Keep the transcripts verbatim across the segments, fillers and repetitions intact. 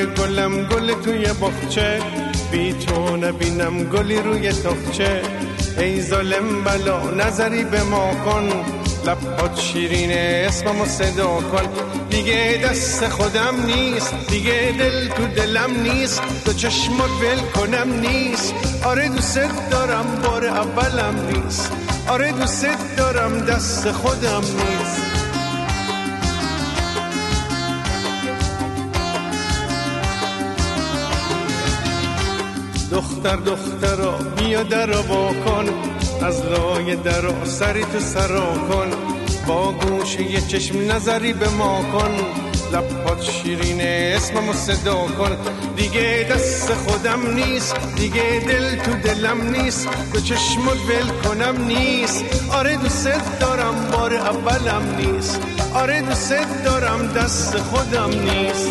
گلم گل توی باغچه، بی تو نبینم گلی روی تاقچه. ای ظالم بلا نظری به ما کن، لبات شیرینه اسممو صدا کن. دیگه دست خودم نیست، دیگه دل تو دلم نیست، تو چشمات ول کنم نیست. آره دوست دارم بار اولم نیست، آره دوست دارم دست خودم نیست. دختر دخترا بیا درو بکن، از لای درا سری تو سرا کن. با گوشه یه چشم نظری به ما کن، لبات شیرینه اسممو صدا کن. دیگه دست خودم نیست، دیگه دل تو دلم نیست، تو چشمت ول کنم نیست. آره دوست دارم بار اولم نیست، آره دوست دارم دست خودم نیست.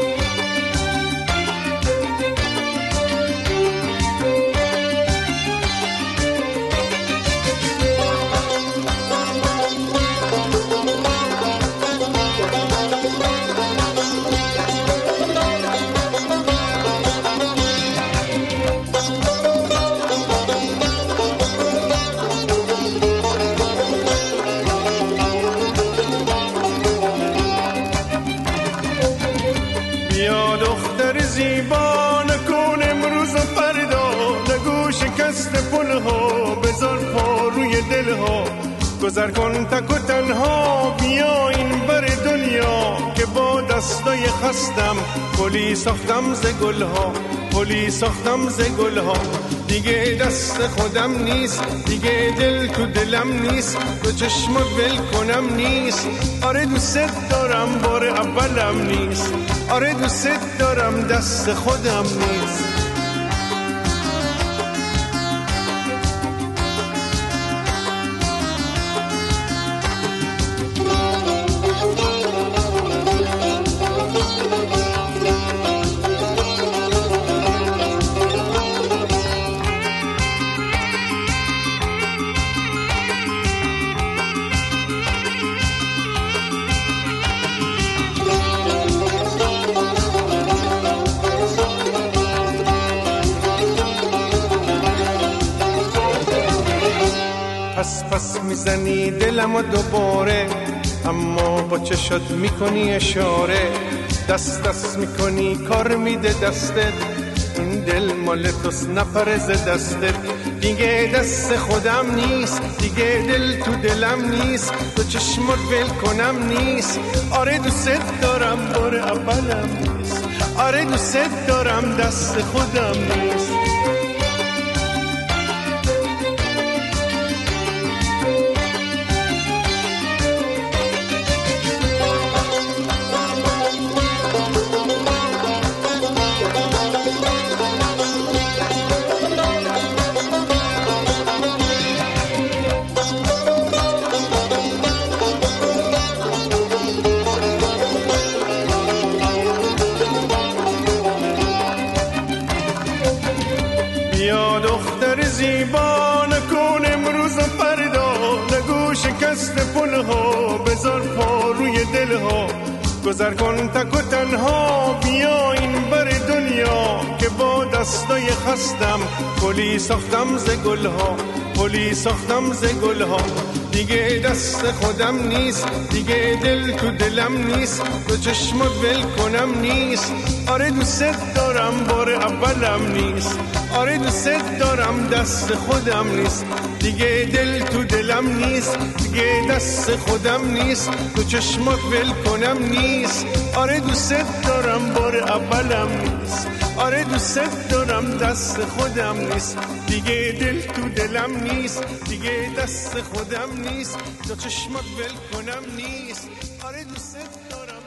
بیا دختر زیبا نکن امروز و فردا، نگو شکست پلها بذار پا روی دلها. گذر کن تک و تنها بیا این بر دنیا، که با دستای خستم پلی ساختم ز گلها، پلی ساختم ز گلها. دیگه دست خودم نیست، دیگه دل تو دلم نیست، تو چشمت ول کنم نیست. آره دوست دارم بار اولم نیست، آره دوست دارم دست خودم نیست. پس پس میزنی دلم و دوباره، اما با چشات میکنی اشاره. دست دست میکنی کار میده دستت، این دل مال توست نپره ز دستت. دیگه دست خودم نیست، دیگه دل تو دلم نیست، تو چشمات ول کنم نیست. آره دوست دارم بار اولم نیست، آره دوست دارم دست خودم نیست. بیا دختر زیبا نکن امروز و فردا، نگو شکست پلها بذار پا روی دلها. گذر کن تک و تنها بیا این بر دنیا، که با دستای خستم پلی ساختم ز گلها، پلی ساختم ز گلها. دیگه دست خودم نیست، دیگه دل تو دلم نیست، تو چشمات ول کنم نیست. آره دوست دارم بار اولم نیست، آره دوست دارم دست خودم نیست. دیگه دل تو دلم نیست، دیگه دست خودم نیست، تو چشمات ول کنم نیست. آره دوست دارم بار اولم نیست، آره دوست دارم دست خودم نیست. دیگه دل تو دلم نیست، دیگه دست خودم نیست، تو چشمات ول کنم نیست. آره دوست دارم